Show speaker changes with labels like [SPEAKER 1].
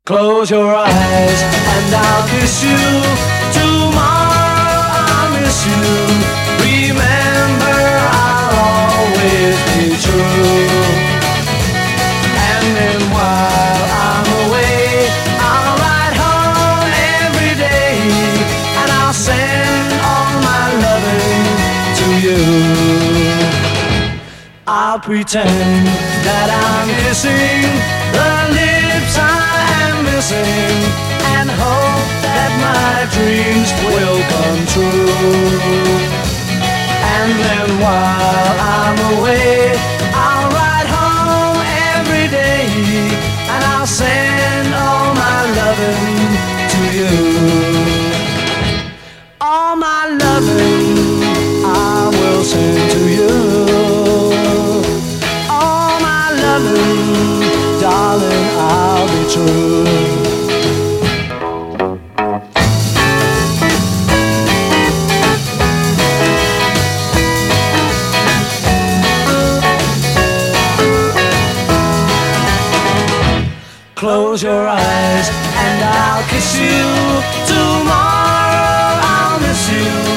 [SPEAKER 1] Close your eyes and I'll kiss you. Tomorrow I'll miss you. Remember, I'll always be true. And then while I'm away, I'll ride home every day, and I'll send all my loving to you. I'll pretend that I'm kissing the lips I am missing, and hope that my dreams will come true. And then while I'm away, I'll ride home every day, and I'll send all my loving to you. All my loving I will send to you. All my loving, darling, I'll be true. Close your eyes and I'll kiss you. Tomorrow I'll miss you.